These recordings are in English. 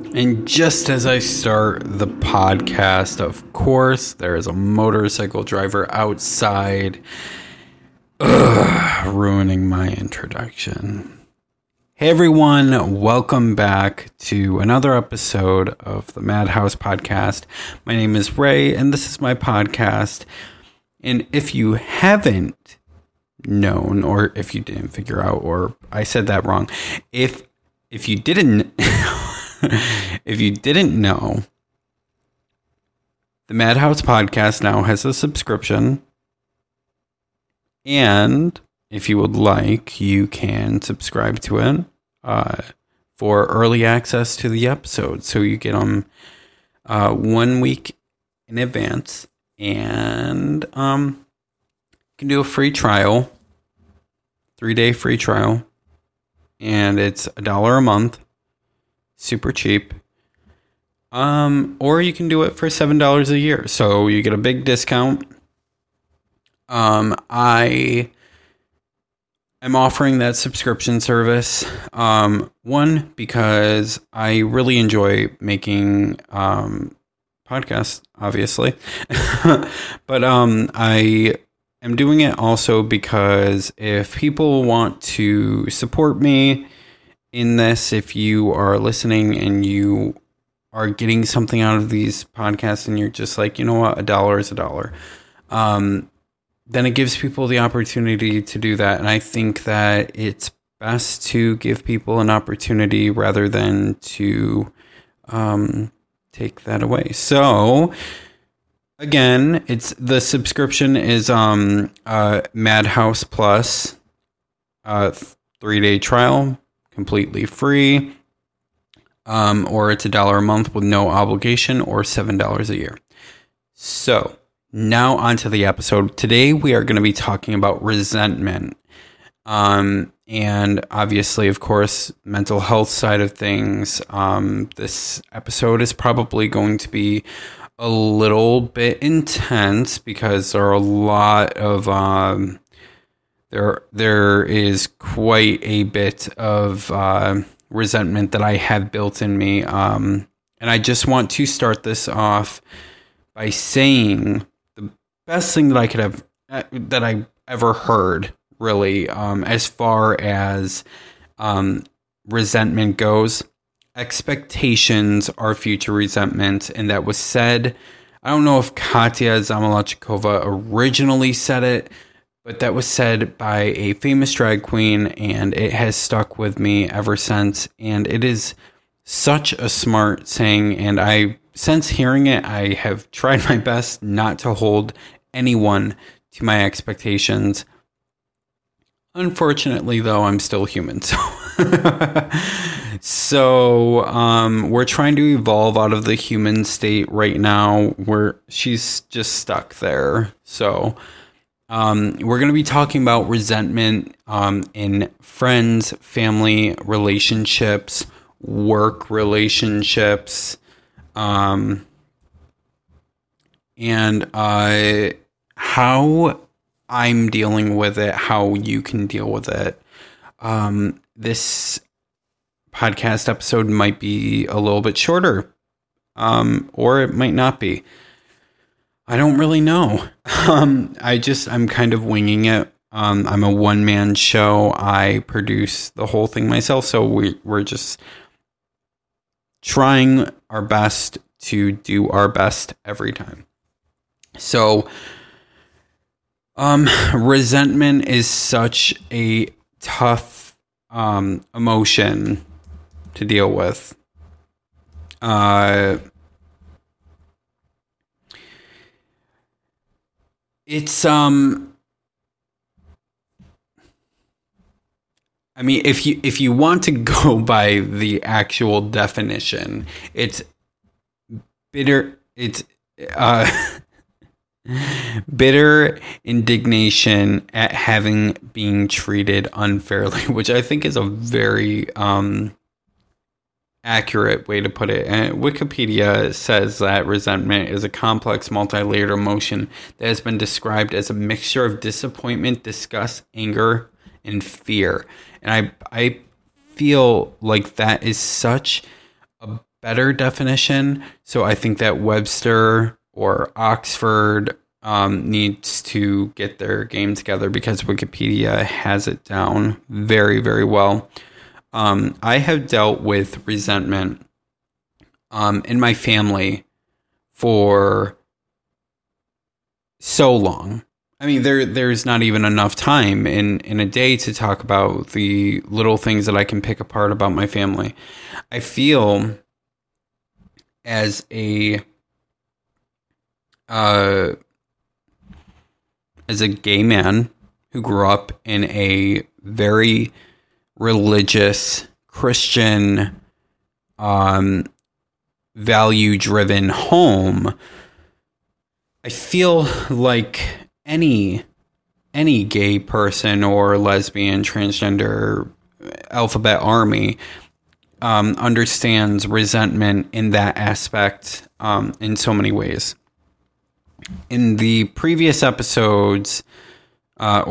And just as I start the podcast, of course, there is a motorcycle driver outside ruining my introduction. Hey everyone, welcome back to another episode of the Madhouse Podcast. My name is Ray, and this is my podcast. And if you haven't known, or if you didn't figure out, or I said that wrong, if you didn't... If you didn't know, the Madhouse Podcast now has a subscription. And if you would like, you can subscribe to it for early access to the episodes. So you get them 1 week in advance. And you can do a free trial, 3-day free trial. And it's $1 a month. Super cheap. Or you can do it for $7 a year. So you get a big discount. I am offering that subscription service. One, because I really enjoy making podcasts, obviously. But I am doing it also because if people want to support me in this, if you are listening and you are getting something out of these podcasts and you're just like, you know what, $1 is $1, then it gives people the opportunity to do that. And I think that it's best to give people an opportunity rather than to take that away. So again, the subscription is Madhouse Plus, 3-day trial, completely free, or it's $1 a month with no obligation, or $7 a year. So now onto the episode. Today we are going to be talking about resentment, and obviously, of course, mental health side of things. This episode is probably going to be a little bit intense because there are a lot of There is quite a bit of resentment that I have built in me. And I just want to start this off by saying the best thing that I could have, that I ever heard, really, as far as resentment goes. Expectations are future resentment. And that was said, I don't know if Katya Zamolodchikova originally said it, but that was said by a famous drag queen, and it has stuck with me ever since. And it is such a smart saying, and since hearing it, I have tried my best not to hold anyone to my expectations. Unfortunately, though, I'm still human, so we're trying to evolve out of the human state right now, where she's just stuck there. So we're going to be talking about resentment in friends, family relationships, work relationships, and how I'm dealing with it, how you can deal with it. This podcast episode might be a little bit shorter, or it might not be. I don't really know. I'm kind of winging it. I'm a one-man show. I produce the whole thing myself, so we're just trying our best to do our best every time. So, resentment is such a tough emotion to deal with. It's I mean, if you want to go by the actual definition, it's bitter. It's bitter indignation at having being treated unfairly, which I think is a very accurate way to put it. And Wikipedia says that resentment is a complex, multi-layered emotion that has been described as a mixture of disappointment, disgust, anger, and fear. And I feel like that is such a better definition. So I think that Webster or Oxford needs to get their game together, because Wikipedia has it down very, very well. I have dealt with resentment in my family for so long. I mean, there's not even enough time in a day to talk about the little things that I can pick apart about my family. I feel as a gay man who grew up in a very religious, Christian, value-driven home, I feel like any gay person or lesbian, transgender, alphabet army understands resentment in that aspect in so many ways. In the previous episodes, in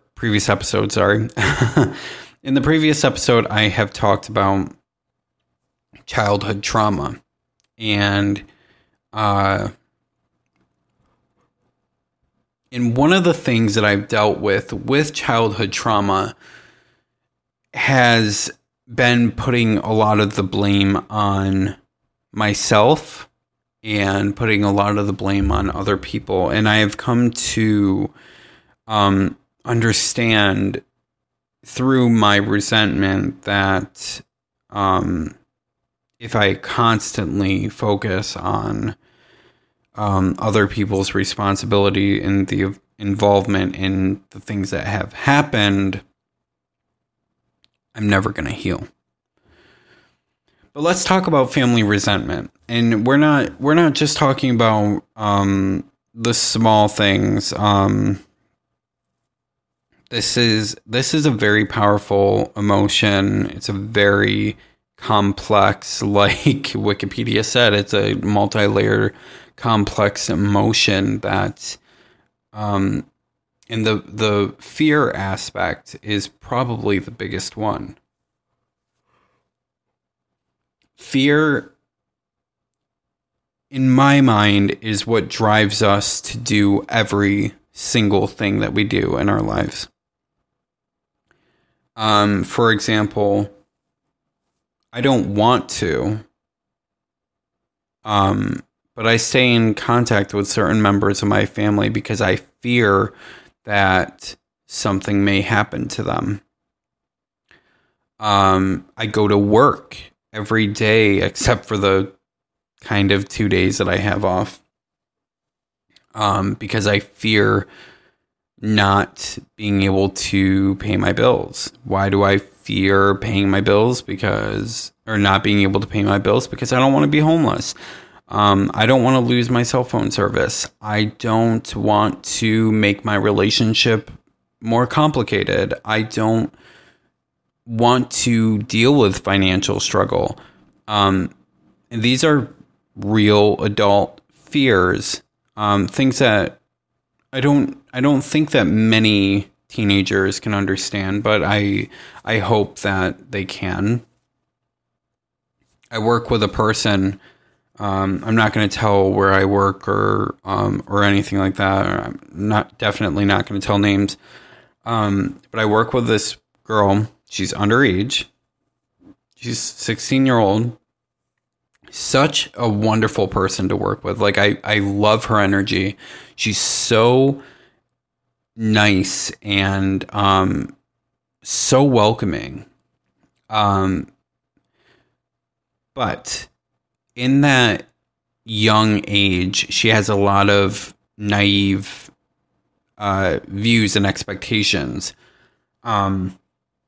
the previous episode, I have talked about childhood trauma. And one of the things that I've dealt with childhood trauma has been putting a lot of the blame on myself and putting a lot of the blame on other people. And I have come to understand through my resentment that if I constantly focus on other people's responsibility and the involvement in the things that have happened, I'm never going to heal. But let's talk about family resentment. And we're not just talking about the small things. This is a very powerful emotion. It's a very complex, like Wikipedia said, it's a multi-layered, complex emotion that, and the fear aspect is probably the biggest one. Fear, in my mind, is what drives us to do every single thing that we do in our lives. For example, I don't want to, but I stay in contact with certain members of my family because I fear that something may happen to them. I go to work every day except for the kind of 2 days that I have off, because I fear not being able to pay my bills. Why do I fear paying my bills? Or not being able to pay my bills? Because I don't want to be homeless. I don't want to lose my cell phone service. I don't want to make my relationship more complicated. I don't want to deal with financial struggle. These are real adult fears. Things that I don't think that many teenagers can understand, but I hope that they can. I work with a person. I'm not going to tell where I work or anything like that. I'm definitely not going to tell names. But I work with this girl. She's underage. She's 16-year-old. Such a wonderful person to work with. Like, I love her energy. She's so nice and so welcoming. But in that young age, she has a lot of naive views and expectations. One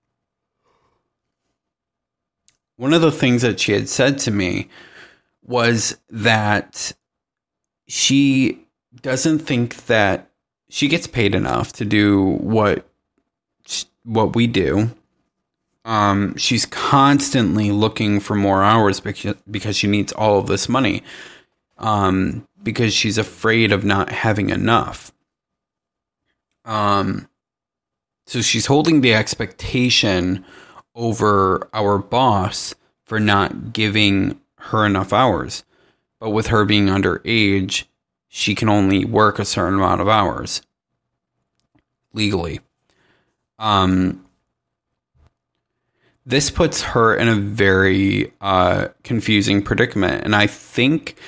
of the things that she had said to me was that she doesn't think that she gets paid enough to do what we do. She's constantly looking for more hours because she needs all of this money. Because she's afraid of not having enough. So she's holding the expectation over our boss for not giving her enough hours. But with her being underage, she can only work a certain amount of hours legally. This puts her in a very confusing predicament. And I think,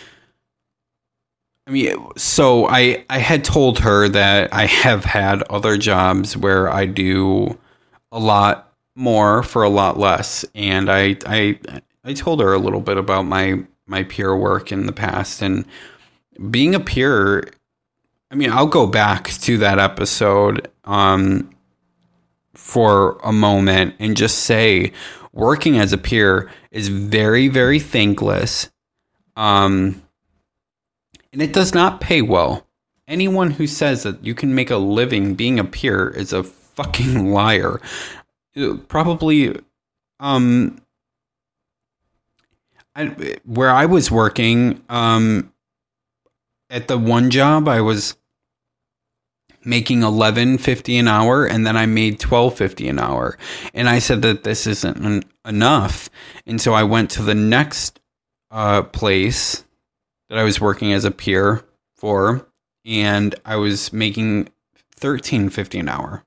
so I had told her that I have had other jobs where I do a lot more for a lot less. And I told her a little bit about my peer work in the past, and being a peer, I'll go back to that episode for a moment and just say working as a peer is very, very thankless. And it does not pay well. Anyone who says that you can make a living being a peer is a fucking liar. Probably, where I was working, at the one job, I was making $11.50 an hour, and then I made $12.50 an hour. And I said that this isn't enough, and so I went to the next place that I was working as a peer for, and I was making $13.50 an hour.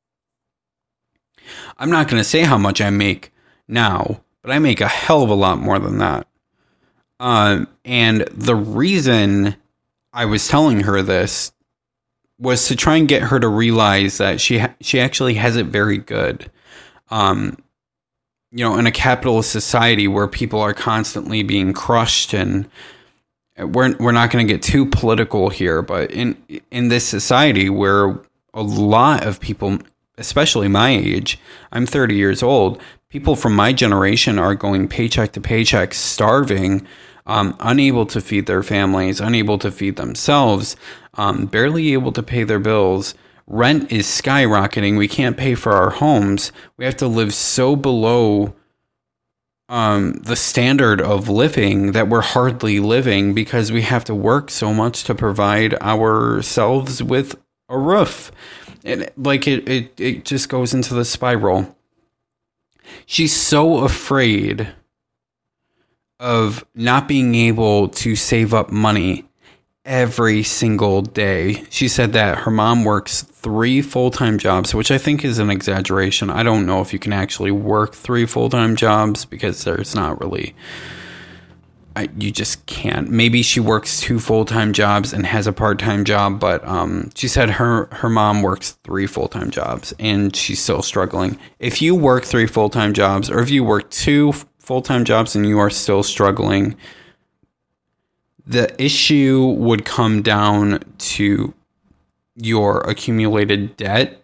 I'm not going to say how much I make now, but I make a hell of a lot more than that. And the reason I was telling her this was to try and get her to realize that she actually has it very good. In a capitalist society where people are constantly being crushed, and we're not going to get too political here, but in this society where a lot of people, especially my age, I'm 30 years old, people from my generation are going paycheck to paycheck, starving, unable to feed their families, unable to feed themselves, barely able to pay their bills. Rent is skyrocketing. We can't pay for our homes. We have to live so below the standard of living that we're hardly living because we have to work so much to provide ourselves with a roof. And it just goes into the spiral. She's so afraid of not being able to save up money every single day. She said that her mom works 3 full-time jobs, which I think is an exaggeration. I don't know if you can actually work 3 full-time jobs because there's not really... you just can't. Maybe she works 2 full-time jobs and has a part-time job, but she said her mom works 3 full-time jobs and she's still struggling. If you work 3 full-time jobs, or if you work 2 full-time jobs and you are still struggling, the issue would come down to your accumulated debt,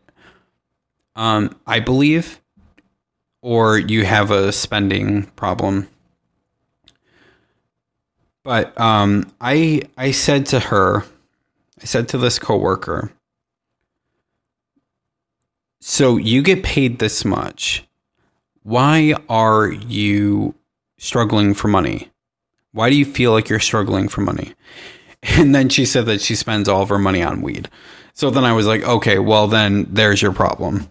I believe, or you have a spending problem. But I said to this coworker, so you get paid this much. Why are you struggling for money? Why do you feel like you're struggling for money? And then she said that she spends all of her money on weed. So then I was like, okay, well then there's your problem.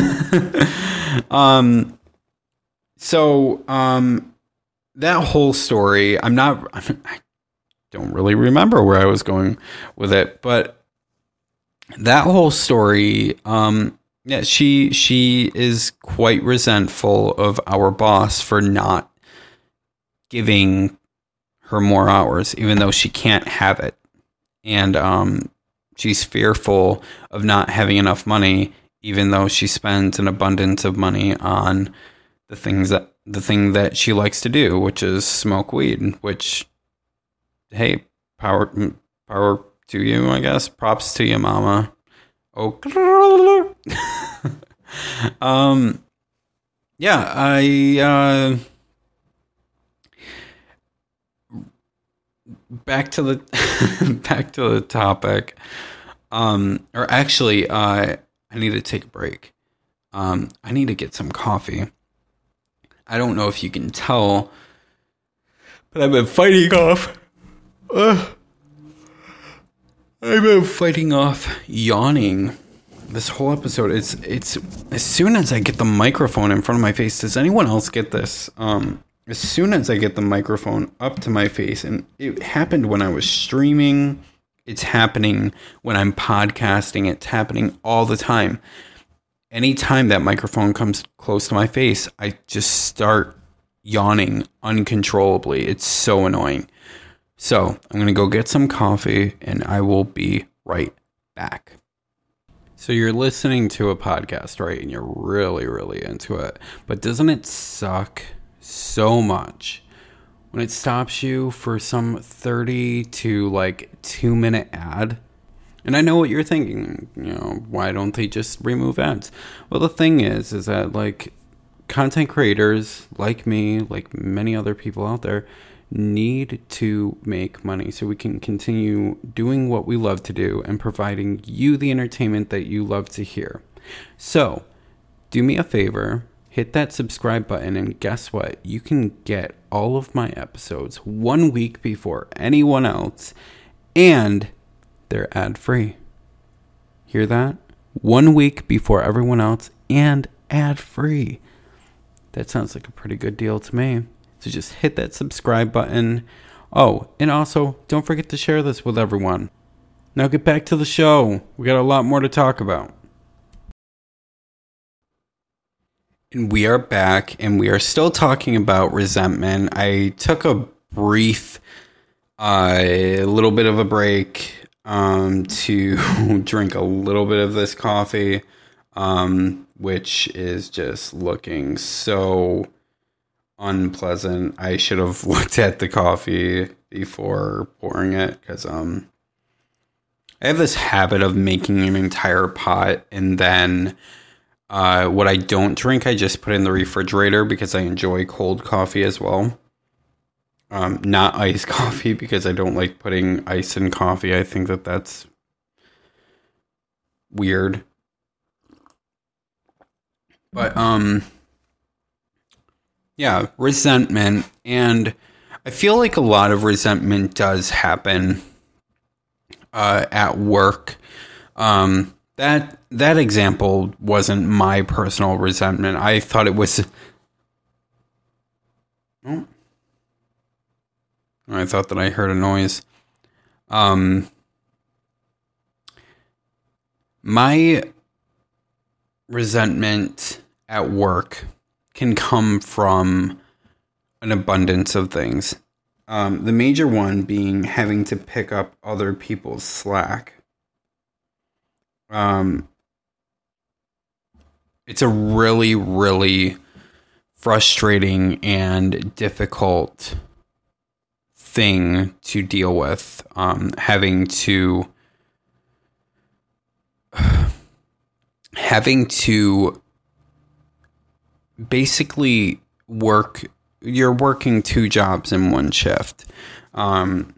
That whole story, I don't really remember where I was going with it, but that whole story, she is quite resentful of our boss for not giving her more hours, even though she can't have it. And she's fearful of not having enough money, even though she spends an abundance of money on the thing that she likes to do, which is smoke weed, which, hey, power to you, I guess. Props to you, mama. Oh, back to the topic. Or actually, I need to take a break. I need to get some coffee. I don't know if you can tell, but I've been fighting off. I've been fighting off yawning this whole episode. It's as soon as I get the microphone in front of my face. Does anyone else get this? as soon as I get the microphone up to my face, and it happened when I was streaming, it's happening when I'm podcasting, it's happening all the time. Anytime that microphone comes close to my face, I just start yawning uncontrollably. It's so annoying. So I'm going to go get some coffee, and I will be right back. So you're listening to a podcast, right? And you're really, really into it. But doesn't it suck so much when it stops you for some 30 to 2-minute ad? And I know what you're thinking, why don't they just remove ads? Well, the thing is that content creators like me, like many other people out there, need to make money so we can continue doing what we love to do and providing you the entertainment that you love to hear. So do me a favor, hit that subscribe button, and guess what? You can get all of my episodes 1 week before anyone else, and they're ad-free. Hear that? 1 week before everyone else and ad-free. That sounds like a pretty good deal to me. So just hit that subscribe button. Oh, and also, don't forget to share this with everyone. Now get back to the show. We got a lot more to talk about. And we are back, and we are still talking about resentment. I took a brief, a little bit of a break to drink a little bit of this coffee, which is just looking so unpleasant. I should have looked at the coffee before pouring it, because I have this habit of making an entire pot, and then what I don't drink, I just put in the refrigerator, because I enjoy cold coffee as well. Not iced coffee, because I don't like putting ice in coffee. I think that that's weird. But yeah, resentment. And I feel like a lot of resentment does happen at work. That example wasn't my personal resentment. I thought it was... Oh. I thought that I heard a noise. My resentment at work can come from an abundance of things. The major one being having to pick up other people's slack. It's a really, really frustrating and difficult thing to deal with. Having to basically you're working 2 jobs in one shift. And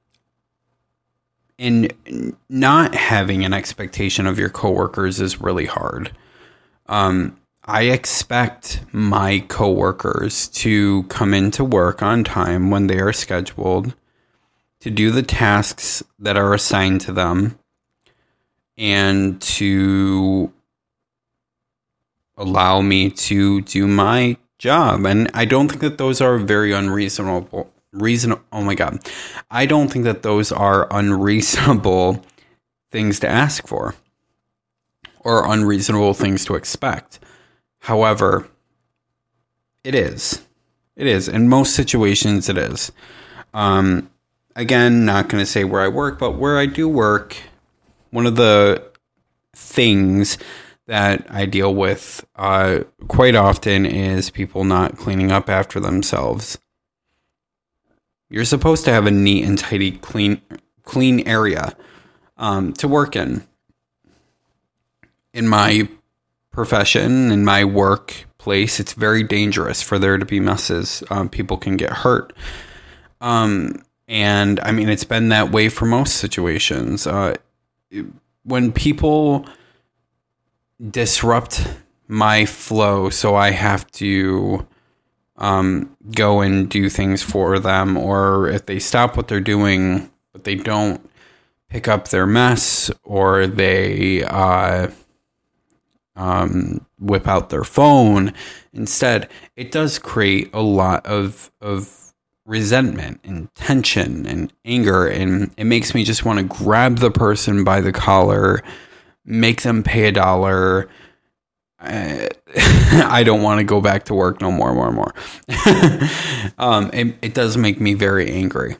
not having an expectation of your coworkers is really hard. I expect my coworkers to come into work on time when they are scheduled, to do the tasks that are assigned to them, and to allow me to do my job. And I don't think that those are very unreasonable. Oh my God. I don't think that those are unreasonable things to ask for or unreasonable things to expect. However, it is. It is. In most situations, it is. Again, not going to say where I work, but where I do work, one of the things that I deal with quite often is people not cleaning up after themselves. You're supposed to have a neat and tidy, clean area to work in. In my profession, in my workplace, it's very dangerous for there to be messes. People can get hurt. And I mean, it's been that way for most situations. When people disrupt my flow, so I have to go and do things for them, or if they stop what they're doing, but they don't pick up their mess, or they whip out their phone. Instead, it does create a lot of resentment and tension and anger, and it makes me just want to grab the person by the collar, make them pay $1. I don't want to go back to work no more. It does make me very angry.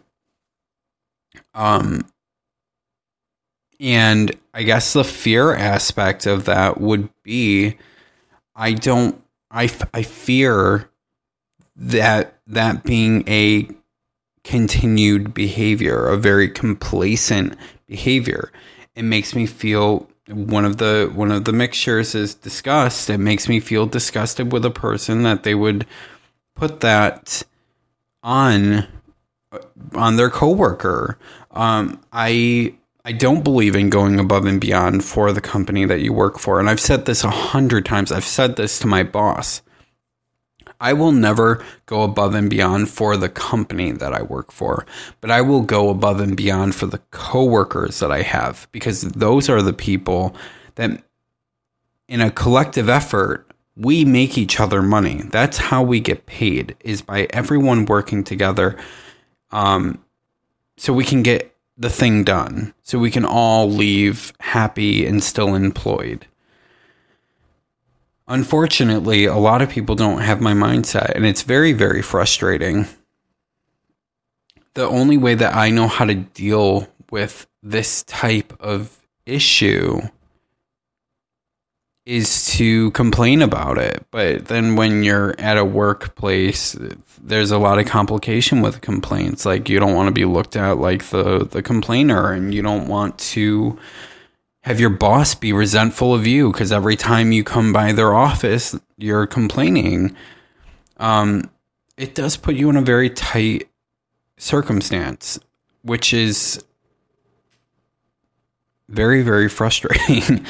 And I guess the fear aspect of that would be, I fear that being a continued behavior, a very complacent behavior. It makes me feel, one of the mixtures is disgust. It makes me feel disgusted with a person that they would put that on their coworker. I don't believe in going above and beyond for the company that you work for. And I've said this 100 times. I've said this to my boss. I will never go above and beyond for the company that I work for, but I will go above and beyond for the coworkers that I have, because those are the people that, in a collective effort, we make each other money. That's how we get paid, is by everyone working together, so we can get the thing done, so we can all leave happy and still employed. Unfortunately, a lot of people don't have my mindset, and it's very, very frustrating. The only way that I know how to deal with this type of issue is to complain about it. But then when you're at a workplace, there's a lot of complication with complaints. Like, you don't want to be looked at like the complainer, and you don't want to have your boss be resentful of you because every time you come by their office, you're complaining. It does put you in a very tight circumstance, which is very, very frustrating.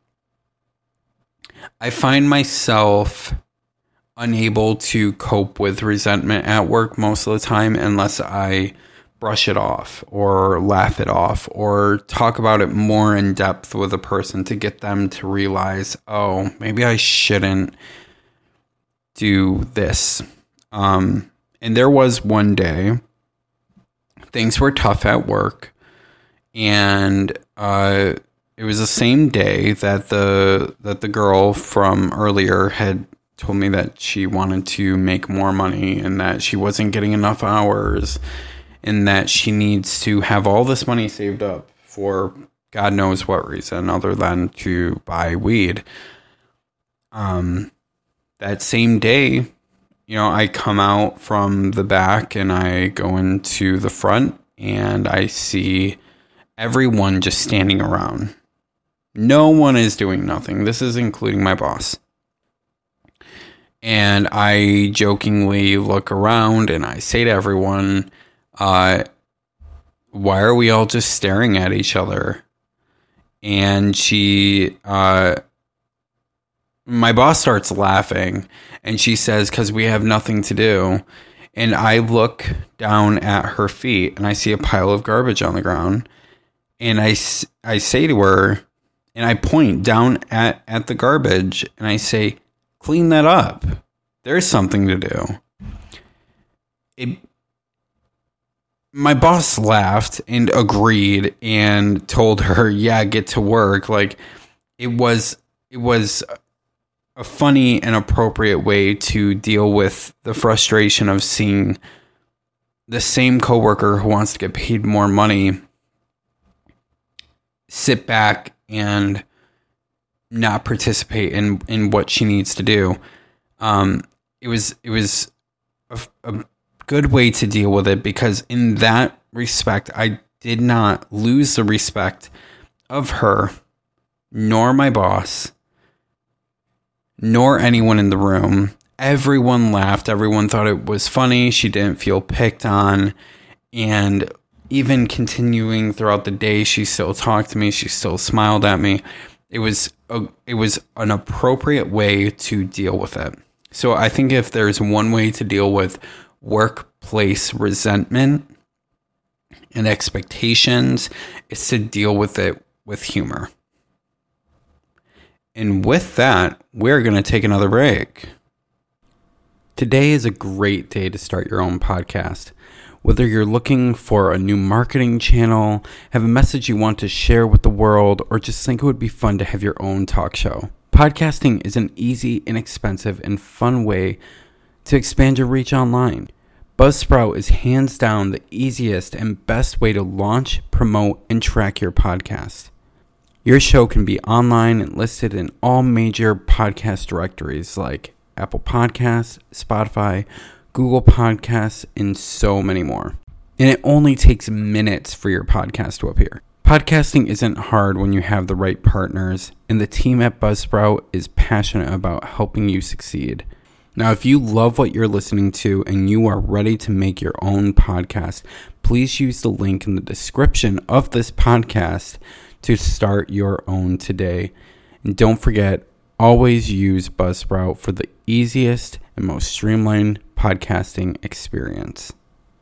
I find myself unable to cope with resentment at work most of the time unless I brush it off or laugh it off or talk about it more in depth with a person to get them to realize, oh, maybe I shouldn't do this. And there was one day, things were tough at work, and it was the same day that the girl from earlier had told me that she wanted to make more money and that she wasn't getting enough hours, and that she needs to have all this money saved up for God knows what reason other than to buy weed. That same day, I come out from the back and I go into the front, and I see everyone just standing around. No one is doing nothing. This is including my boss. And I jokingly look around and I say to everyone, why are we all just staring at each other? And my boss starts laughing, and she says, because we have nothing to do. And I look down at her feet and I see a pile of garbage on the ground. And I say to her, and I point down at the garbage, and I say, clean that up. There's something to do. My boss laughed and agreed and told her, yeah, get to work. Like, it was a funny and appropriate way to deal with the frustration of seeing the same coworker who wants to get paid more money sit back and not participate in what she needs to do. It was a good way to deal with it, because in that respect, I did not lose the respect of her, nor my boss, nor anyone in the room. Everyone laughed. Everyone thought it was funny. She didn't feel picked on. And even continuing throughout the day, she still talked to me. She still smiled at me. It was an appropriate way to deal with it. So I think if there's one way to deal with workplace resentment and expectations, it's to deal with it with humor. And with that, we're going to take another break. Today is a great day to start your own podcast. Whether you're looking for a new marketing channel, have a message you want to share with the world, or just think it would be fun to have your own talk show, podcasting is an easy, inexpensive, and fun way to expand your reach online. Buzzsprout is hands down the easiest and best way to launch, promote, and track your podcast. Your show can be online and listed in all major podcast directories like Apple Podcasts, Spotify, Google Podcasts, and so many more. And it only takes minutes for your podcast to appear. Podcasting isn't hard when you have the right partners, and the team at Buzzsprout is passionate about helping you succeed. Now, if you love what you're listening to and you are ready to make your own podcast, please use the link in the description of this podcast to start your own today. And don't forget, always use Buzzsprout for the easiest and most streamlined podcasting experience.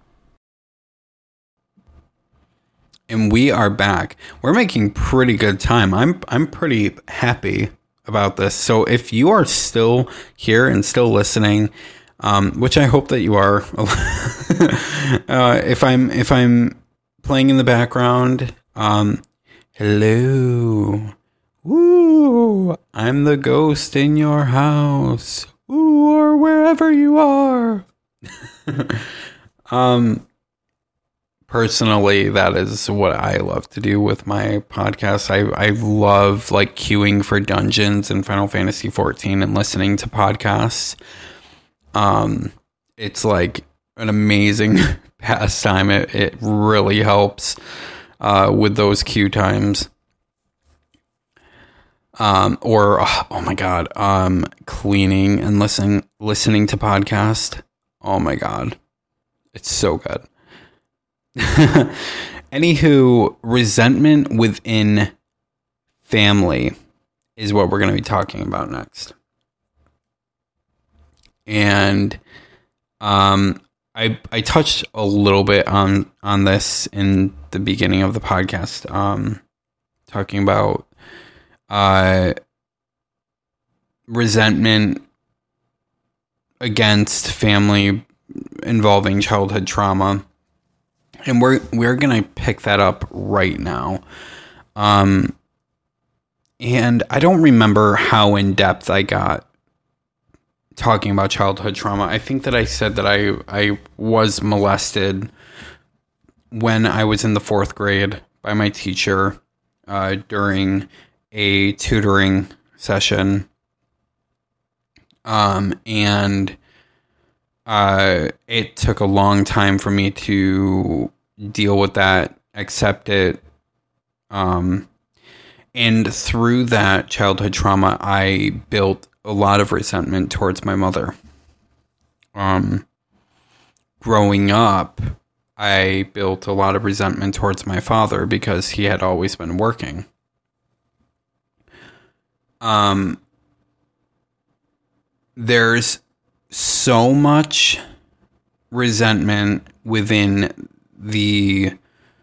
And we are back. We're making pretty good time. I'm pretty happy about this. So if you are still here and still listening, which I hope that you are, if I'm playing in the background, hello. Woo! I'm the ghost in your house. Ooh, or wherever you are. Personally, that is what I love to do with my podcast. I love like queuing for dungeons in Final Fantasy XIV and listening to podcasts. It's like an amazing pastime. It really helps with those queue times. Oh my God, cleaning and listening to podcast. Oh my God. It's so good. Anywho, resentment within family is what we're going to be talking about next. And, I touched a little bit on this in the beginning of the podcast, talking about resentment against family involving childhood trauma, and we're gonna pick that up right now. And I don't remember how in depth I got talking about childhood trauma. I think that I said that I was molested when I was in the 4th grade by my teacher during a tutoring session. And it took a long time for me to deal with that, accept it. And through that childhood trauma, I built a lot of resentment towards my mother. Growing up, I built a lot of resentment towards my father because he had always been working. There's so much resentment within the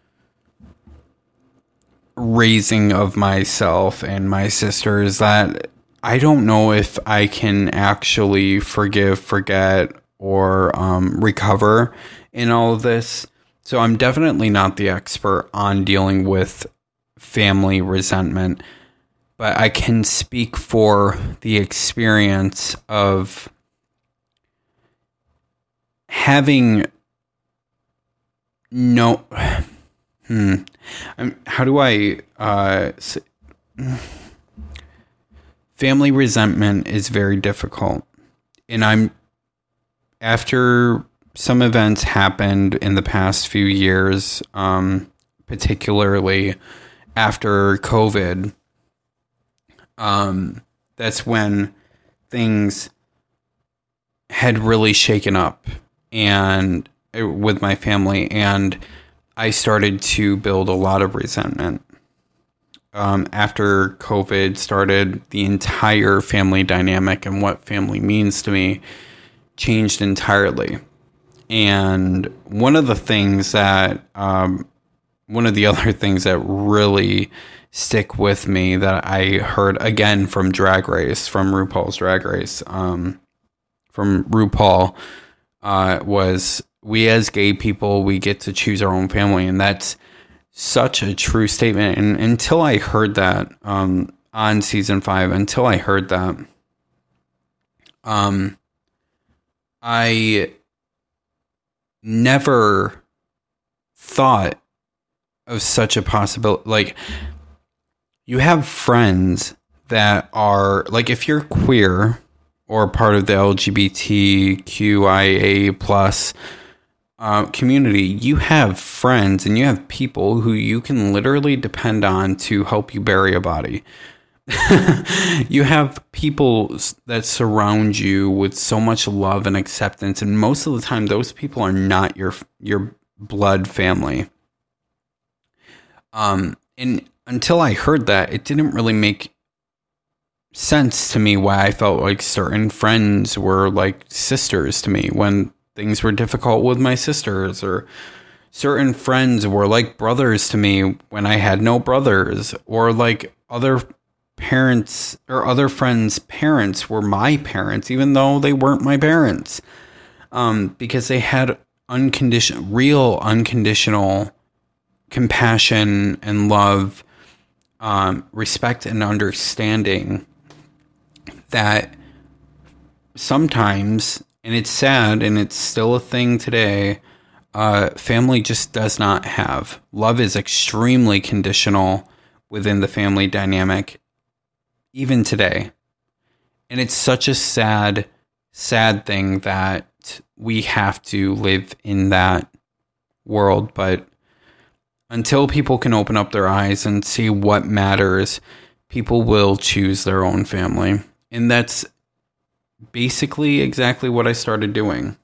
raising of myself and my sisters that I don't know if I can actually forgive, forget, or recover in all of this. So I'm definitely not the expert on dealing with family resentment, but I can speak for the experience of having no... how do I... family resentment is very difficult. And after some events happened in the past few years, particularly after COVID, that's when things had really shaken up and with my family, and I started to build a lot of resentment. After COVID started, the entire family dynamic and what family means to me changed entirely. And one of the things that one of the other things that really stick with me that I heard again from Drag Race, from RuPaul's Drag Race, from RuPaul, was we as gay people, we get to choose our own family. And that's such a true statement. And until I heard that on season 5, until I heard that, I never thought of such a possibility. Like, you have friends that are, like, if you're queer or part of the LGBTQIA plus community, you have friends and you have people who you can literally depend on to help you bury a body. You have people that surround you with so much love and acceptance, and most of the time those people are not your blood family. And until I heard that, it didn't really make sense to me why I felt like certain friends were like sisters to me when things were difficult with my sisters, or certain friends were like brothers to me when I had no brothers, or like other parents or other friends' parents were my parents, even though they weren't my parents, because they had real unconditional compassion and love, respect and understanding that sometimes, and it's sad and it's still a thing today, family just does not have. Love is extremely conditional within the family dynamic, even today. And it's such a sad, sad thing that we have to live in that world. But until people can open up their eyes and see what matters, people will choose their own family. And that's basically exactly what I started doing.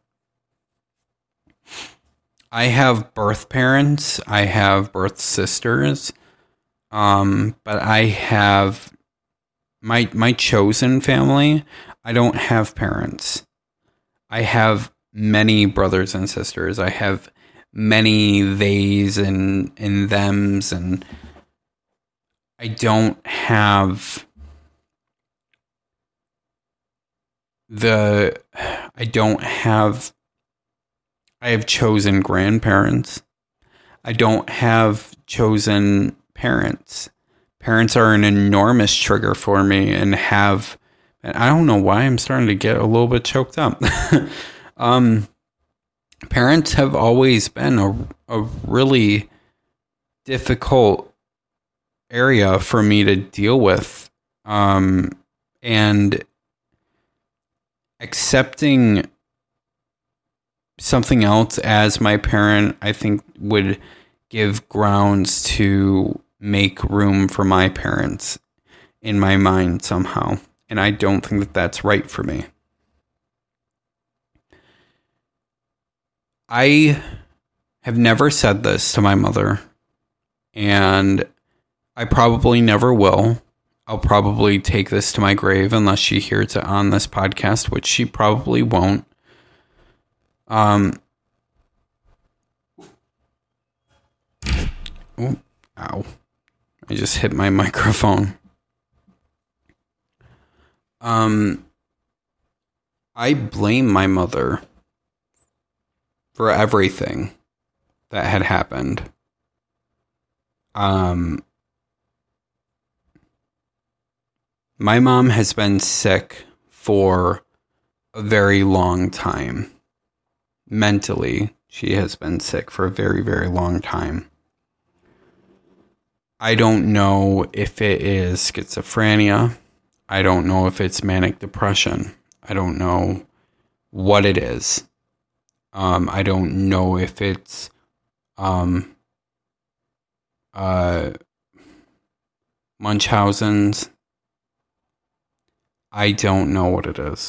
I have birth parents, I have birth sisters, but I have my chosen family. I don't have parents. I have many brothers and sisters. I have many theys and thems, and I don't have I have chosen grandparents. I don't have chosen parents. Parents are an enormous trigger for me, and I don't know why I'm starting to get a little bit choked up. Parents have always been a really difficult area for me to deal with. And accepting something else as my parent, I think, would give grounds to make room for my parents in my mind somehow. And I don't think that that's right for me. I have never said this to my mother, and I probably never will. I'll probably take this to my grave unless she hears it on this podcast, which she probably won't. Ow. I just hit my microphone. I blame my mother for everything that had happened. My mom has been sick for a very long time. Mentally, she has been sick for a very, very long time. I don't know if it is schizophrenia. I don't know if it's manic depression. I don't know what it is. I don't know if it's Munchausen's. I don't know what it is.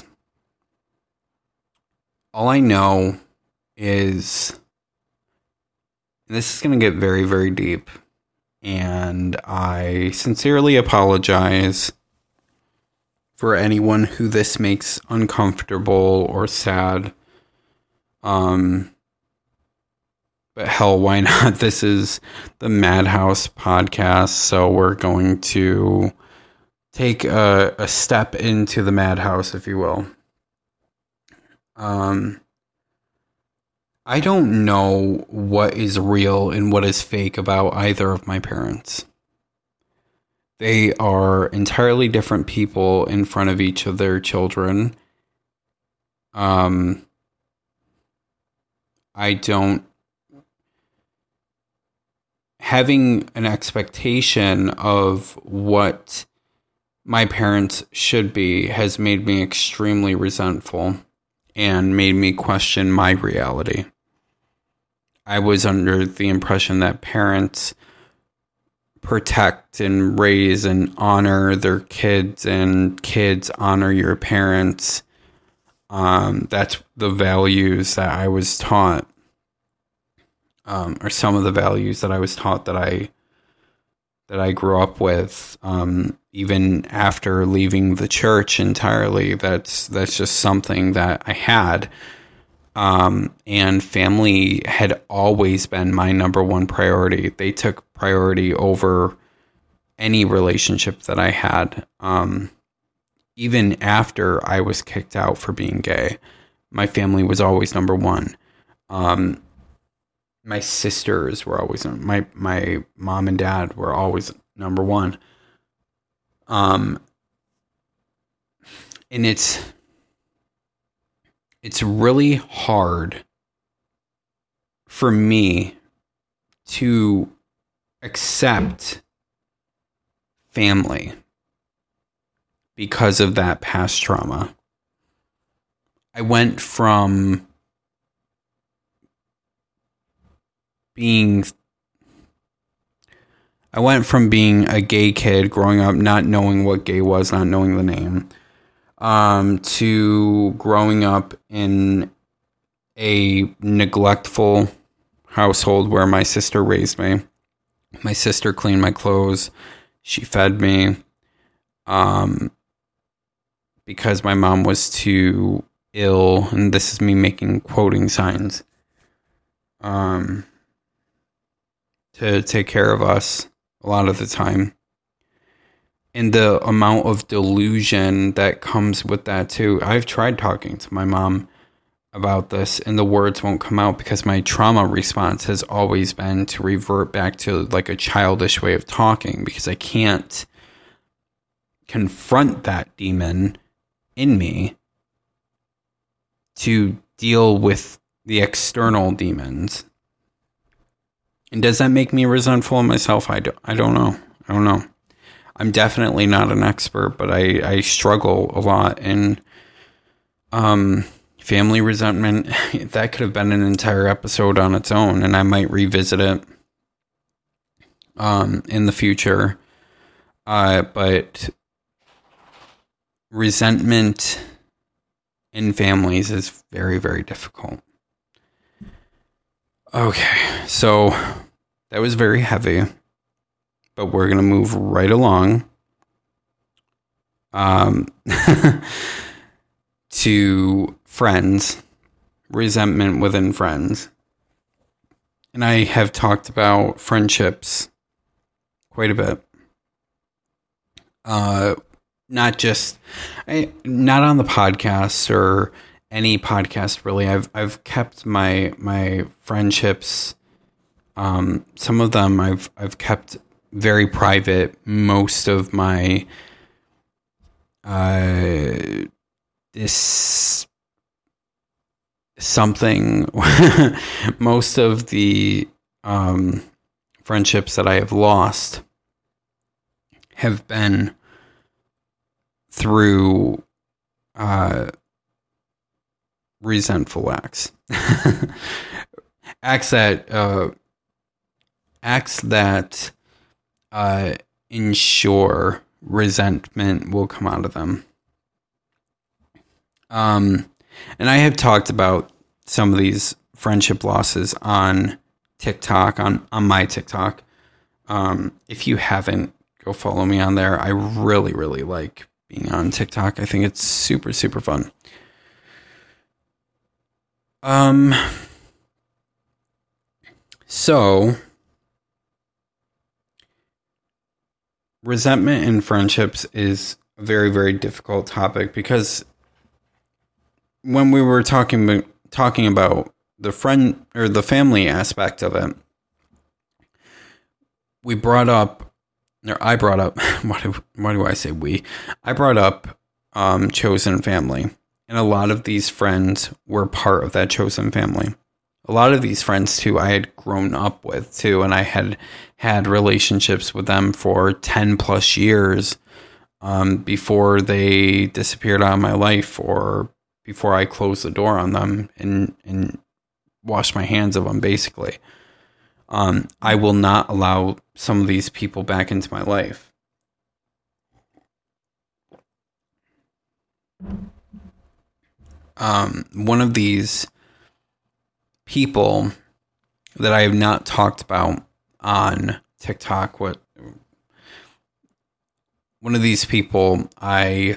All I know is, and this is going to get very, very deep, and I sincerely apologize for anyone who this makes uncomfortable or sad. but hell, why not? This is the Madhouse podcast, so we're going to take a step into the madhouse, if you will. I don't know what is real and what is fake about either of my parents. They are entirely different people in front of each of their children. Having an expectation of what my parents should be has made me extremely resentful and made me question my reality. I was under the impression that parents protect and raise and honor their kids, and kids honor your parents. That's the values that I was taught, or some of the values that I was taught that I grew up with. Even after leaving the church entirely, that's just something that I had. And family had always been my number one priority. They took priority over any relationship that I had. Even after I was kicked out for being gay, my family was always number one. My sisters were always, my mom and dad were always number one. And it's really hard for me to accept family because of that past trauma. I went from being a gay kid growing up, not knowing what gay was, not knowing the name, to growing up in a neglectful household where my sister raised me. My sister cleaned my clothes. She fed me. Because my mom was too ill, and this is me making quoting signs, to take care of us a lot of the time. And the amount of delusion that comes with that too. I've tried talking to my mom about this, and the words won't come out because my trauma response has always been to revert back to like a childish way of talking, because I can't confront that demon in me to deal with the external demons. And does that make me resentful of myself? I don't know. I'm definitely not an expert, but I struggle a lot. And family resentment, that could have been an entire episode on its own, and I might revisit it in the future. But resentment in families is very, very difficult. Okay, so that was very heavy, but we're going to move right along to friends, resentment within friends. And I have talked about friendships quite a bit. Not on the podcast or any podcast really. I've kept my friendships. Some of them I've kept very private. Most of my most of the friendships that I have lost have been through resentful acts. acts that ensure resentment will come out of them. And I have talked about some of these friendship losses on TikTok, on my TikTok. If you haven't, go follow me on there. I really, really like being on TikTok. I think it's super, super fun. So, resentment in friendships is a very, very difficult topic because when we were talking about the friend or the family aspect of it, we brought up, or I brought up, why do I say we? I brought up chosen family, and a lot of these friends were part of that chosen family. A lot of these friends too, I had grown up with too, and I had relationships with them for 10 plus years before they disappeared out of my life, or before I closed the door on them and washed my hands of them, basically. I will not allow some of these people back into my life. One of these people that I have not talked about on TikTok, one of these people I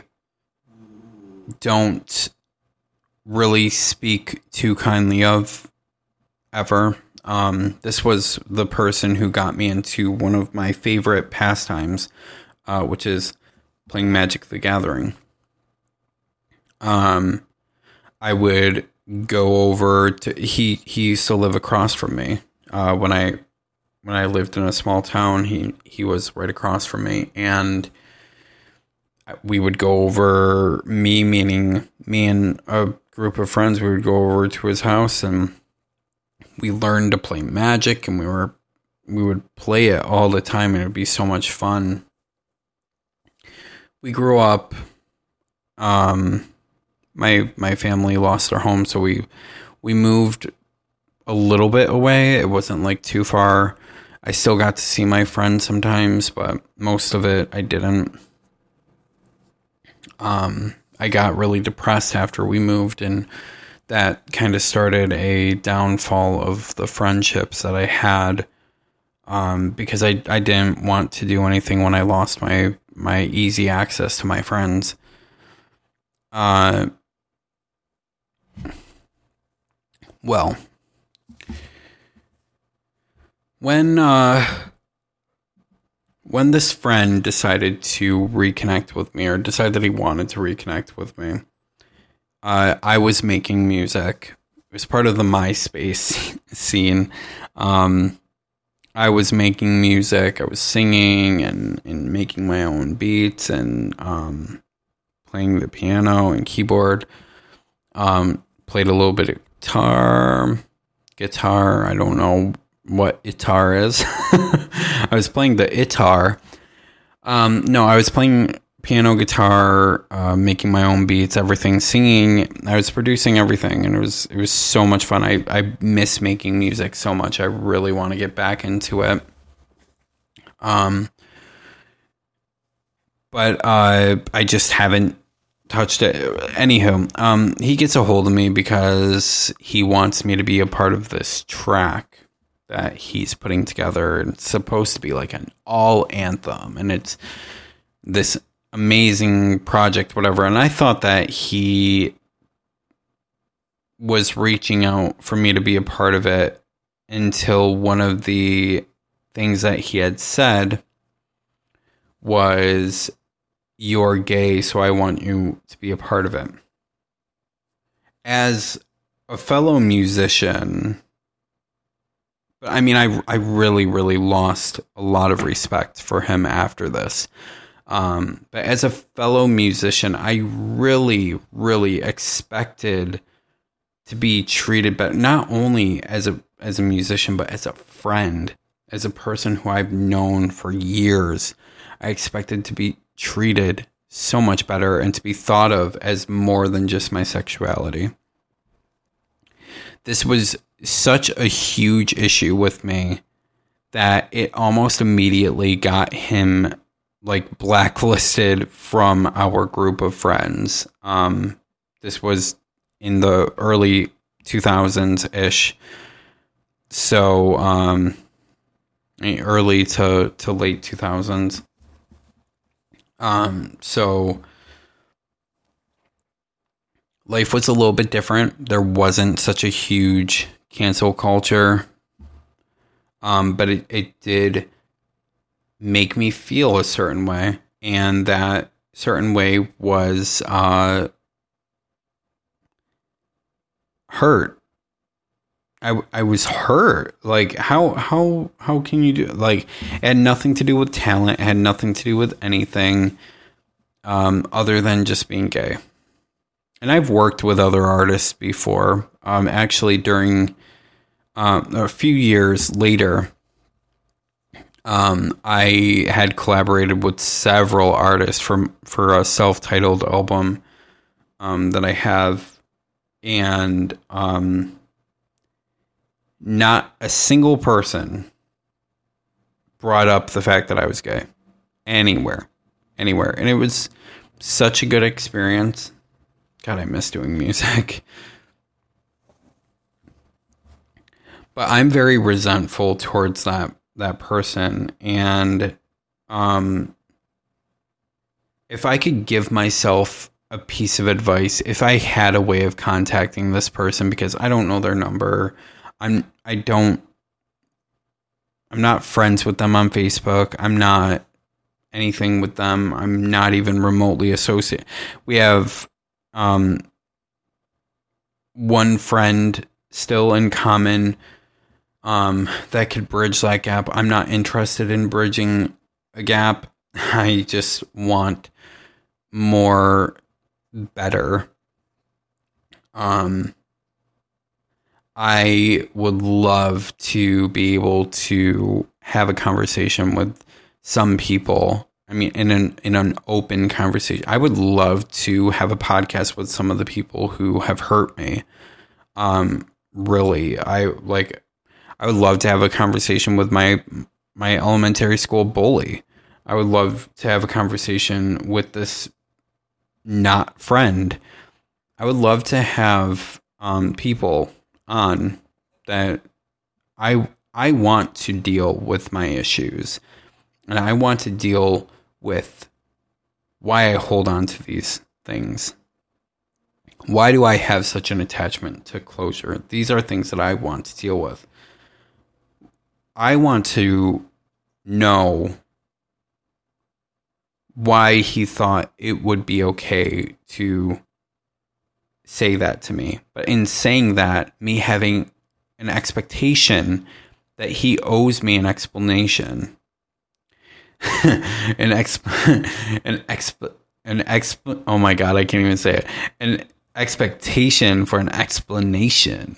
don't really speak too kindly of ever. This was the person who got me into one of my favorite pastimes, which is playing Magic the Gathering. I would go over to, he used to live across from me. When I lived in a small town, he was right across from me, and we would go over, meaning me and a group of friends, we would go over to his house, and we learned to play Magic, and we would play it all the time, and it would be so much fun. We grew up, my family lost their home, so we moved a little bit away. It wasn't like too far. I still got to see my friends sometimes, but most of it I didn't. I got really depressed after we moved, and that kind of started a downfall of the friendships that I had, because I didn't want to do anything when I lost my easy access to my friends. Well, when this friend decided to reconnect with me, or decided that he wanted to reconnect with me, I was making music. It was part of the MySpace scene. I was making music. I was singing and making my own beats, and playing the piano and keyboard. Played a little bit of guitar. I don't know what itar is. I was playing the itar. No, I was playing piano, guitar, making my own beats, everything, singing. I was producing everything, and it was so much fun. I miss making music so much. I really want to get back into it. But I just haven't touched it. Anywho, he gets a hold of me because he wants me to be a part of this track that he's putting together. It's supposed to be like an all anthem, and it's this amazing project, whatever. And I thought that he was reaching out for me to be a part of it, until one of the things that he had said was, "You're gay, so I want you to be a part of it." As a fellow musician, I mean, I really, really lost a lot of respect for him after this. But as a fellow musician, I really, really expected to be treated better, not only as a musician, but as a friend, as a person who I've known for years. I expected to be treated so much better, and to be thought of as more than just my sexuality. This was such a huge issue with me that it almost immediately got him like blacklisted from our group of friends. This was in the early 2000s ish. So, early to late 2000s. So life was a little bit different. There wasn't such a huge cancel culture. But it did make me feel a certain way. And that certain way was hurt. I was hurt. Like, how can you do, like, it had nothing to do with talent, it had nothing to do with anything other than just being gay. And I've worked with other artists before. Actually, during a few years later, I had collaborated with several artists for a self-titled album that I have, and not a single person brought up the fact that I was gay anywhere. And it was such a good experience. God, I miss doing music. But I'm very resentful towards that person. And if I could give myself a piece of advice, if I had a way of contacting this person, because I don't know their number, I'm not friends with them on Facebook. I'm not anything with them. I'm not even remotely associated. We have one friend still in common that could bridge that gap. I'm not interested in bridging a gap. I just want more better. I would love to be able to have a conversation with some people. I mean, in an open conversation. I would love to have a podcast with some of the people who have hurt me. Really, I would love to have a conversation with my elementary school bully. I would love to have a conversation with this not friend. I would love to have people on that I want to deal with my issues, and I want to deal with why I hold on to these things. Why do I have such an attachment to closure? These are things that I want to deal with. I want to know why he thought it would be okay to say that to me. But in saying that, me having an expectation that he owes me an explanation. Oh my God, I can't even say it. An expectation for an explanation.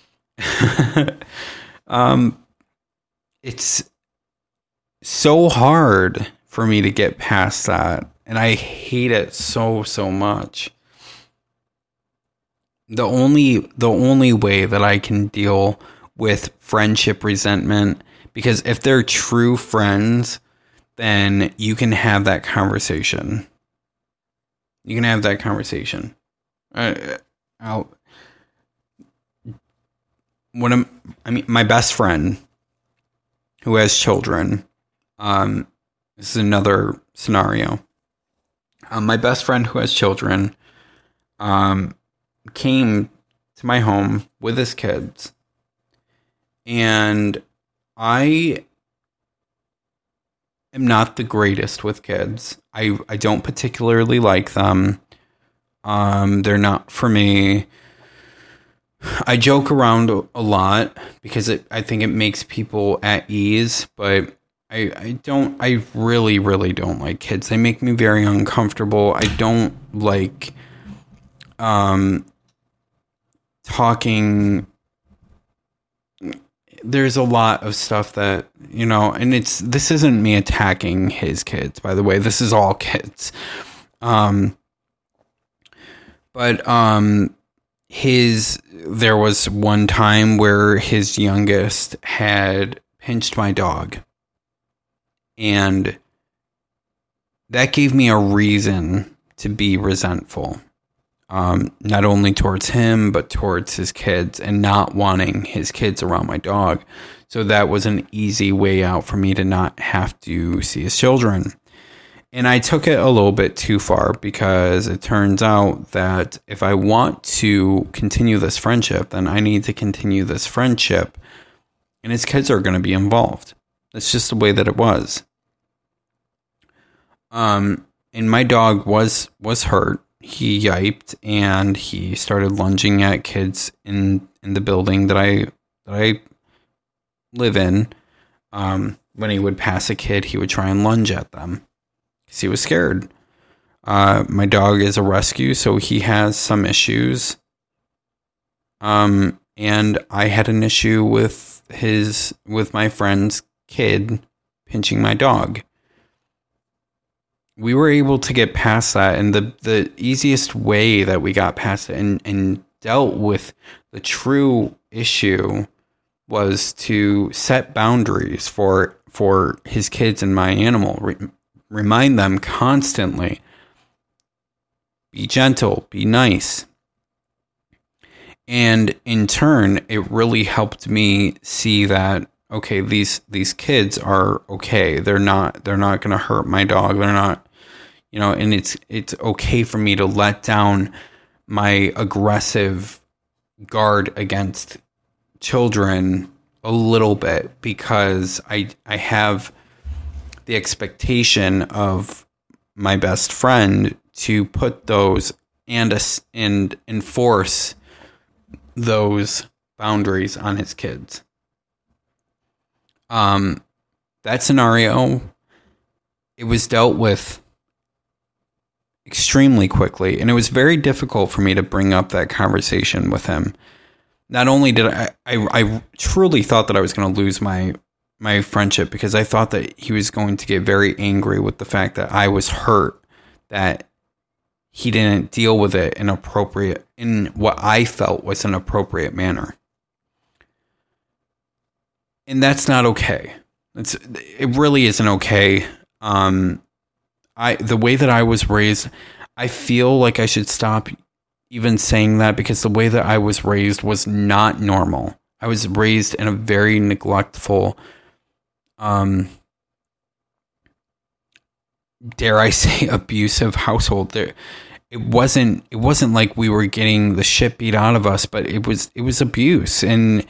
It's so hard for me to get past that, and I hate it so much. The only way that I can deal with friendship resentment, because if they're true friends, then you can have that conversation. You can have that conversation. My best friend who has children. This is another scenario. My best friend who has children came to my home with his kids, and I am not the greatest with kids. I don't particularly like them. They're not for me. I joke around a lot because I think it makes people at ease, but I really don't like kids. They make me very uncomfortable. I don't like talking. There's a lot of stuff that, and this isn't me attacking his kids, by the way. This is all kids. There was one time where his youngest had pinched my dog, and that gave me a reason to be resentful. Not only towards him, but towards his kids, and not wanting his kids around my dog. So that was an easy way out for me to not have to see his children. And I took it a little bit too far, because it turns out that if I want to continue this friendship, then I need to continue this friendship and his kids are going to be involved. That's just the way that it was. And my dog was hurt. He yiped and he started lunging at kids in the building that I live in. When he would pass a kid, he would try and lunge at them because he was scared. My dog is a rescue, so he has some issues. And I had an issue with my friend's kid pinching my dog. We were able to get past that, and the easiest way that we got past it and dealt with the true issue was to set boundaries for his kids and my animal. Remind them constantly, be gentle, be nice. And in turn, it really helped me see that, okay, these kids are okay. They're not going to hurt my dog. They're not, and it's okay for me to let down my aggressive guard against children a little bit, because I have the expectation of my best friend to put those and enforce those boundaries on his kids. That scenario, it was dealt with extremely quickly, and it was very difficult for me to bring up that conversation with him. Not only did I truly thought that I was going to lose my friendship, because I thought that he was going to get very angry with the fact that I was hurt, that he didn't deal with it in what I felt was an appropriate manner. And that's not okay. It really isn't okay. The way that I was raised, I feel like I should stop even saying that, because the way that I was raised was not normal. I was raised in a very neglectful, dare I say, abusive household. It wasn't like we were getting the shit beat out of us, but it was abuse, and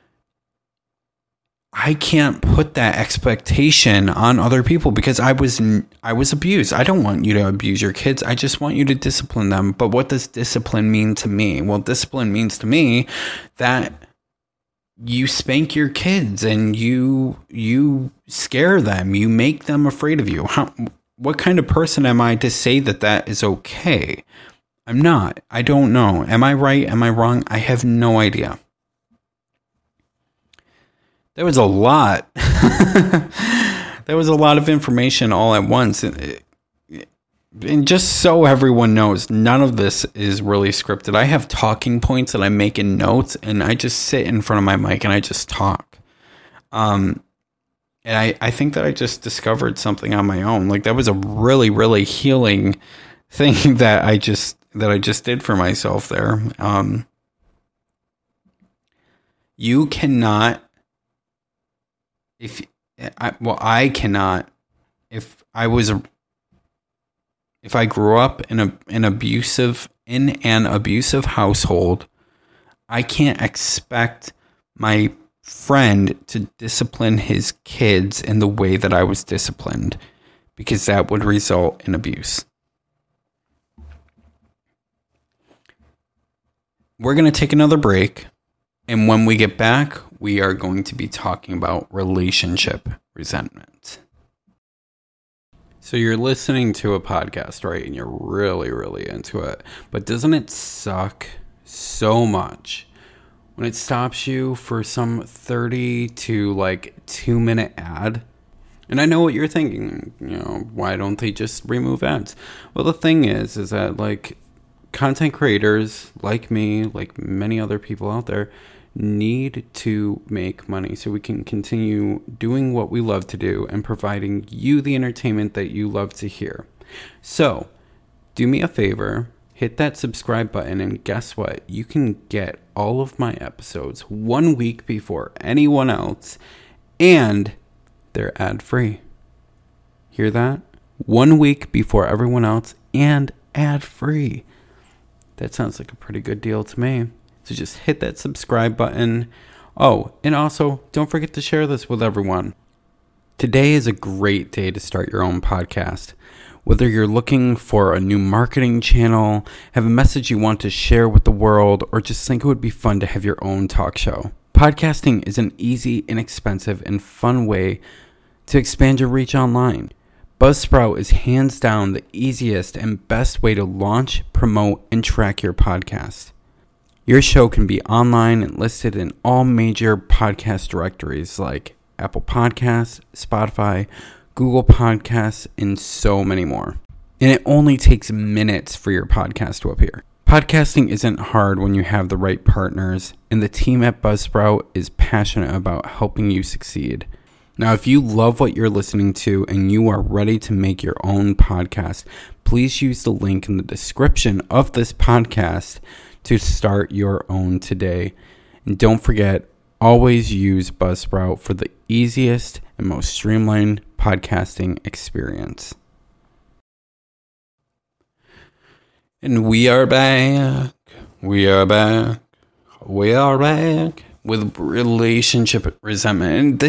I can't put that expectation on other people, because I was abused. I don't want you to abuse your kids. I just want you to discipline them. But what does discipline mean to me? Well, discipline means to me that you spank your kids and you scare them. You make them afraid of you. What kind of person am I to say that is okay? I'm not. I don't know. Am I right? Am I wrong? I have no idea. There was a lot. There was a lot of information all at once. And just so everyone knows, none of this is really scripted. I have talking points that I make in notes, and I just sit in front of my mic and I just talk. And I think that I just discovered something on my own. Like, that was a really, really healing thing that I just did for myself there. You cannot, I cannot, if I grew up in an abusive household, I can't expect my friend to discipline his kids in the way that I was disciplined, because that would result in abuse. We're going to take another break, and when we get back, we are going to be talking about relationship resentment. So you're listening to a podcast, right? And you're really, really into it. But doesn't it suck so much when it stops you for some 30 to 2-minute ad? And I know what you're thinking, why don't they just remove ads? Well, the thing is that content creators like me, like many other people out there, need to make money so we can continue doing what we love to do and providing you the entertainment that you love to hear. So, do me a favor, hit that subscribe button, and guess what? You can get all of my episodes 1 week before anyone else, and they're ad-free. Hear that? 1 week before everyone else and ad-free. That sounds like a pretty good deal to me. So just hit that subscribe button. Oh, and also, don't forget to share this with everyone. Today is a great day to start your own podcast. Whether you're looking for a new marketing channel, have a message you want to share with the world, or just think it would be fun to have your own talk show. Podcasting is an easy, inexpensive, and fun way to expand your reach online. Buzzsprout is hands down the easiest and best way to launch, promote, and track your podcast. Your show can be online and listed in all major podcast directories like Apple Podcasts, Spotify, Google Podcasts, and so many more. And it only takes minutes for your podcast to appear. Podcasting isn't hard when you have the right partners, and the team at Buzzsprout is passionate about helping you succeed. Now, if you love what you're listening to and you are ready to make your own podcast, please use the link in the description of this podcast to start your own today. And don't forget, always use Buzzsprout for the easiest and most streamlined podcasting experience. And we are back. We are back. We are back with relationship resentment. And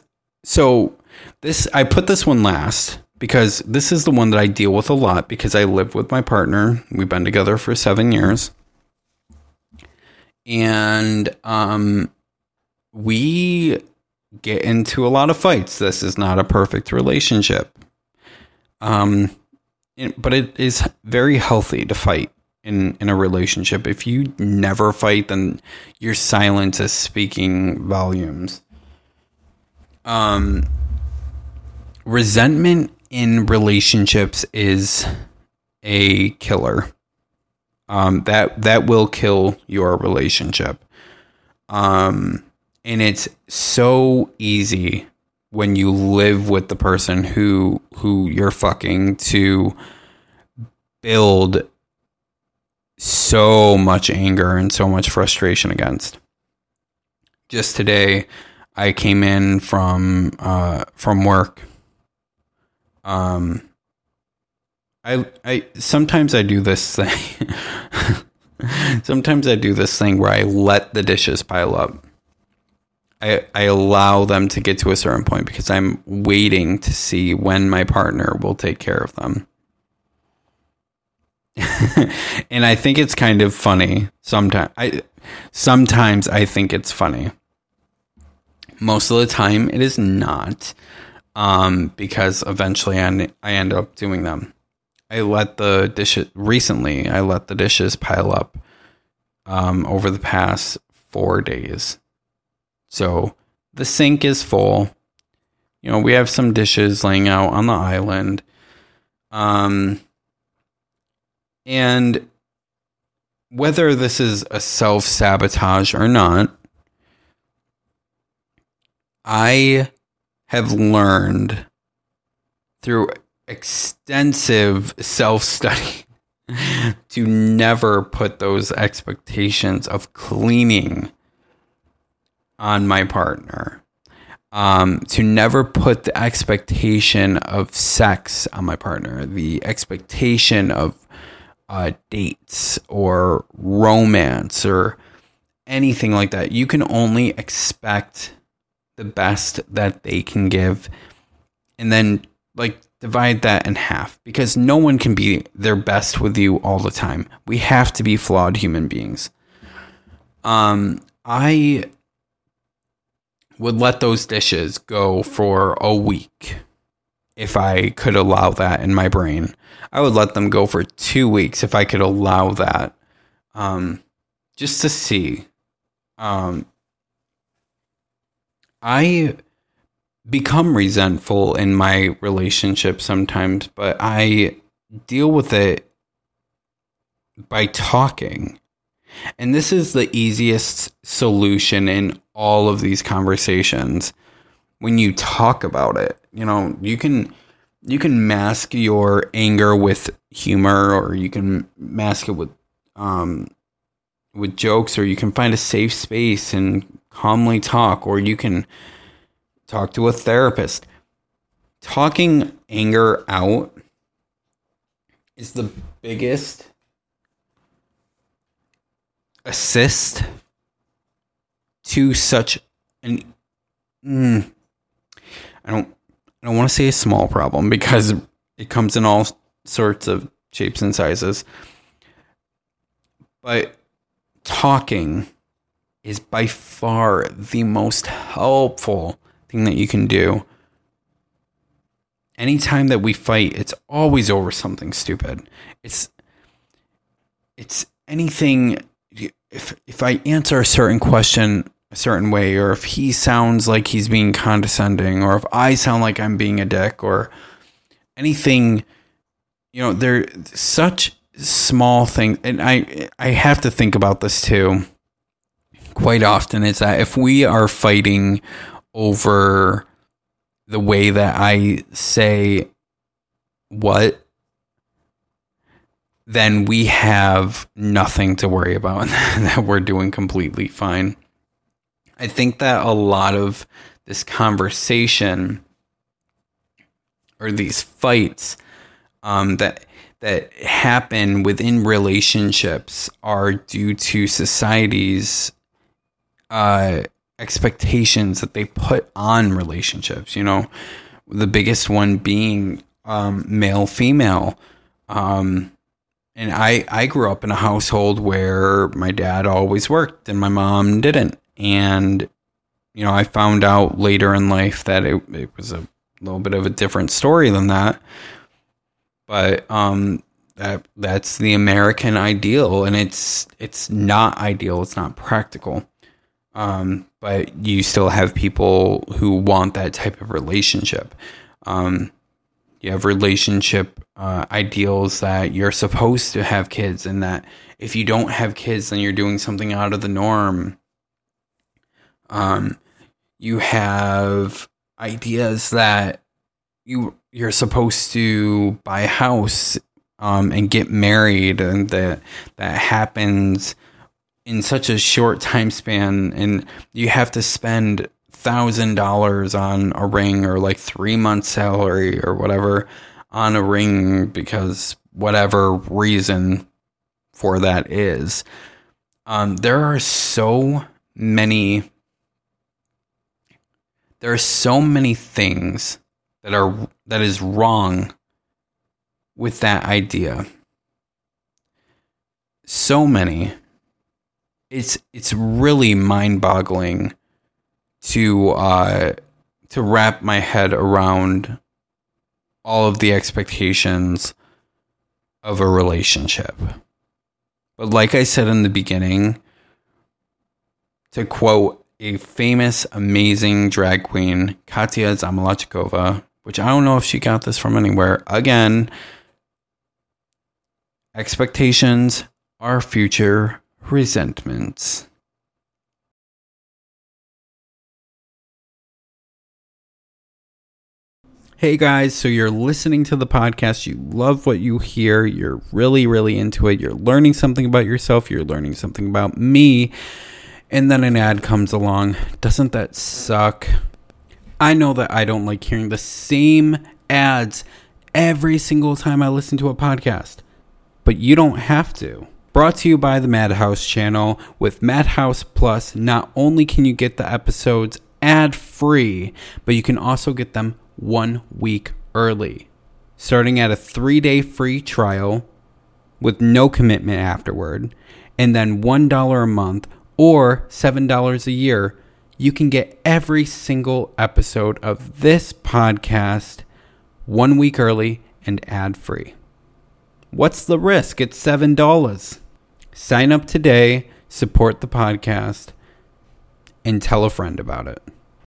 I put this one last because this is the one that I deal with a lot because I live with my partner. We've been together for 7 years. And we get into a lot of fights. This is not a perfect relationship. But it is very healthy to fight in a relationship. If you never fight, then your silence is speaking volumes. Resentment in relationships is a killer. That will kill your relationship. And it's so easy when you live with the person who you're fucking to build so much anger and so much frustration against. Just today, I came in from work. I sometimes I do this thing. Sometimes I do this thing where I let the dishes pile up. I allow them to get to a certain point because I'm waiting to see when my partner will take care of them. And I think it's kind of funny. Sometimes I think it's funny. Most of the time it is not. Because eventually I end up doing them. I let the dishes pile up over the past 4 days. So the sink is full. You know, we have some dishes laying out on the island. And whether this is a self-sabotage or not, I have learned through extensive self-study to never put those expectations of cleaning on my partner. To never put the expectation of sex on my partner, the expectation of dates or romance or anything like that. You can only expect the best that they can give and then divide that in half because no one can be their best with you all the time. We have to be flawed human beings. I would let those dishes go for a week if I could allow that in my brain. I would let them go for 2 weeks if I could allow that. Just to see. I become resentful in my relationship sometimes, but I deal with it by talking. And this is the easiest solution in all of these conversations. When you talk about it, you know, you can mask your anger with humor, or you can mask it with jokes, or you can find a safe space and calmly talk, or you can talk to a therapist. Talking anger out is the biggest assist to such an I don't want to say a small problem, because it comes in all sorts of shapes and sizes. But talking is by far the most helpful thing that you can do. Anytime that we fight, it's always over something stupid. It's anything. If I answer a certain question a certain way, or if he sounds like he's being condescending, or if I sound like I'm being a dick, or anything, they're such small things. And I have to think about this too quite often, is that if we are fighting over the way that I say what, then we have nothing to worry about, and that we're doing completely fine. I think that a lot of this conversation, or these fights that happen within relationships, are due to society's expectations that they put on relationships. The biggest one being male female. And I grew up in a household where my dad always worked and my mom didn't. And, I found out later in life that it was a little bit of a different story than that. But that's the American ideal, and it's not ideal. It's not practical. But you still have people who want that type of relationship. You have relationship ideals that you're supposed to have kids, and that if you don't have kids, then you're doing something out of the norm. You have ideas that you're supposed to buy a house and get married, and that happens in such a short time span, and you have to spend $1,000 on a ring, or like 3 months salary or whatever on a ring, because whatever reason for that is. There are so many things that is wrong with that idea. So many. It's really mind-boggling to wrap my head around all of the expectations of a relationship. But like I said in the beginning, to quote a famous, amazing drag queen, Katya Zamolodchikova, which I don't know if she got this from anywhere, again, expectations are future resentments. Hey guys, so you're listening to the podcast, you love what you hear, you're really, really into it, you're learning something about yourself, you're learning something about me, and then an ad comes along. Doesn't that suck? I know that I don't like hearing the same ads every single time I listen to a podcast, but you don't have to. Brought to you by the Madhouse channel. With Madhouse Plus, not only can you get the episodes ad-free, but you can also get them 1 week early, starting at a 3-day free trial with no commitment afterward, and then $1 a month or $7 a year. You can get every single episode of this podcast 1 week early and ad-free. What's the risk? It's $7. Sign up today, support the podcast, and tell a friend about it.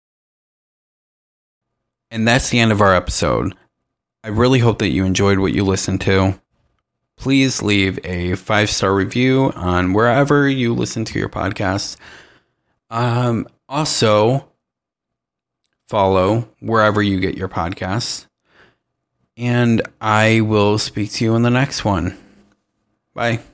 And that's the end of our episode. I really hope that you enjoyed what you listened to. Please leave a 5-star review on wherever you listen to your podcasts. Also, follow wherever you get your podcasts. And I will speak to you in the next one. Bye.